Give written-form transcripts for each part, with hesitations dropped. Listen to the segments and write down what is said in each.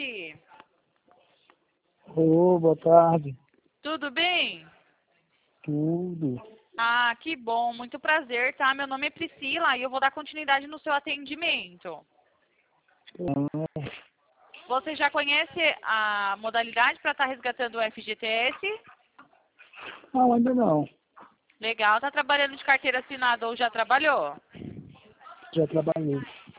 tarde. Ô, boa tarde. Tudo bem? Tudo. Ah, que bom. Muito prazer, tá? Meu nome é Priscila e eu vou dar continuidade no seu atendimento. Ah, Você já conhece a modalidade para estar resgatando o FGTS? não, ainda não. Legal. Tá trabalhando de carteira assinada ou já trabalhou? Já trabalhei.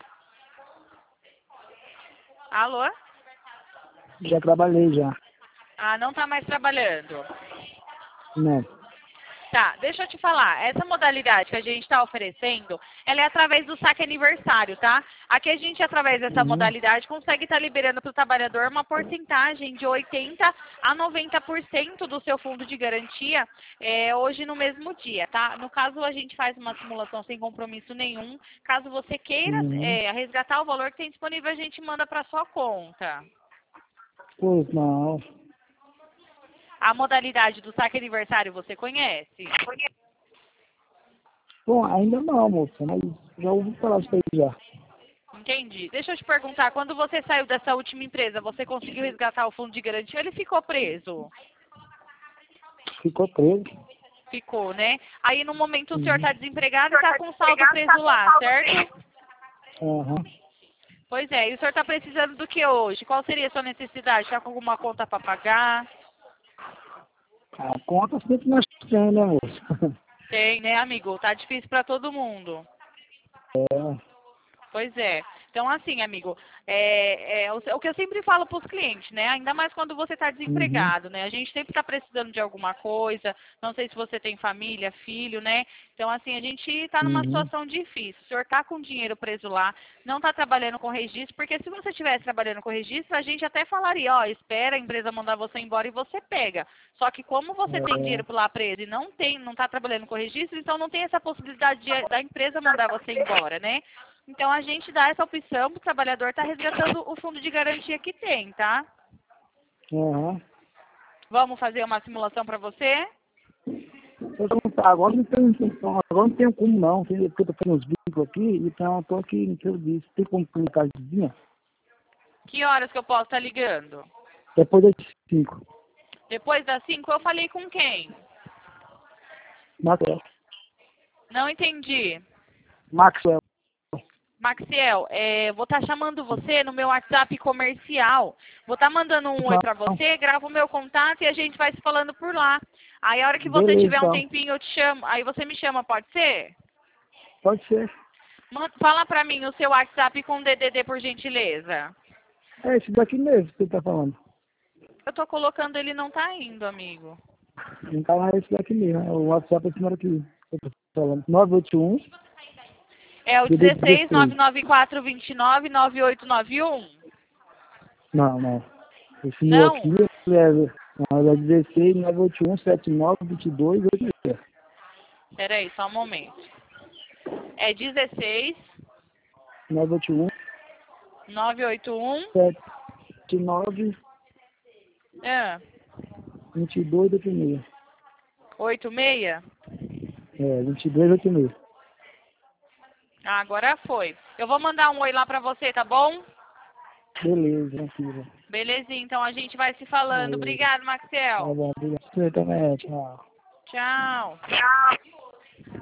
Alô? Já trabalhei já. Ah, não tá mais trabalhando. Não. Tá, deixa eu te falar. Essa modalidade que a gente está oferecendo, ela é através do saque aniversário, tá? Aqui a gente, através dessa Uhum. modalidade, consegue estar liberando para o trabalhador uma porcentagem de 80% a 90% do seu fundo de garantia hoje no mesmo dia, tá? No caso, a gente faz uma simulação sem compromisso nenhum. Caso você queira Uhum. resgatar o valor que tem disponível, a gente manda para sua conta. Pois não. A modalidade do saque aniversário você conhece? Bom, ainda não, moça, mas já ouvi falar disso aí já. Entendi. Deixa eu te perguntar, quando você saiu dessa última empresa, você conseguiu resgatar o fundo de garantia ou ele ficou preso? Ficou preso. Ficou, né? Aí no momento o senhor Uhum. está desempregado e está com saldo preso lá, certo? Aham. Pois é, e o senhor está precisando do que hoje? Qual seria a sua necessidade? Está com alguma conta para pagar? A conta sempre nós temos, né, moça? Tem, né, amigo? Tá difícil para todo mundo. É. Pois é. Então, assim, amigo, o que eu sempre falo para os clientes, né? Ainda mais quando você está Uhum. desempregado, né? A gente sempre está precisando de alguma coisa. Não sei se você tem família, filho, né? Então, assim, a gente está numa Uhum. situação difícil. O senhor está com dinheiro preso lá, não está trabalhando com registro, porque se você estivesse trabalhando com registro, a gente até falaria, ó, espera a empresa mandar você embora e você pega. Só que como você tem dinheiro É. lá preso e não está trabalhando com registro, então não tem essa possibilidade da empresa mandar você embora, né? Então a gente dá essa opção para o trabalhador estar resgatando o fundo de garantia que tem, tá? Aham. Vamos fazer uma simulação para você? Eu tô, agora não tenho, agora não tenho como não, porque eu tô fazendo uns bicos aqui, então eu tô aqui no serviço. Tem como ir na casinha? Que horas que eu posso estar ligando? Depois das 5. Depois das 5 eu falei com quem? Maxwell. Não entendi. Maxwell. Maxiel, vou estar chamando você no meu WhatsApp comercial. Vou estar mandando um oi para Então, você, grava o meu contato e a gente vai se falando por lá. Aí a hora que você beleza, tiver um então. tempinho eu te chamo. Aí você me chama, pode ser? Pode ser. Fala para mim o seu WhatsApp com DDD por gentileza. É esse daqui mesmo que você tá falando. Eu tô colocando, ele não tá indo, amigo. Então é esse daqui mesmo. O WhatsApp é esse número aqui. Que eu tô falando. 981 É o DD 16 16. 994 29 9891? Não, não. Esse meu aqui Não? é 16 981 79 22 86. Peraí, só um momento. É 16 981 981 79 é, 22 86. 86? É, 22 86. Ah, agora foi. Eu vou mandar um oi lá pra você, tá bom? Beleza, tranquilo. Belezinha, então a gente vai se falando. Aí, Obrigado, tá Maxiel. bom, obrigado. Você também, tchau. Tchau.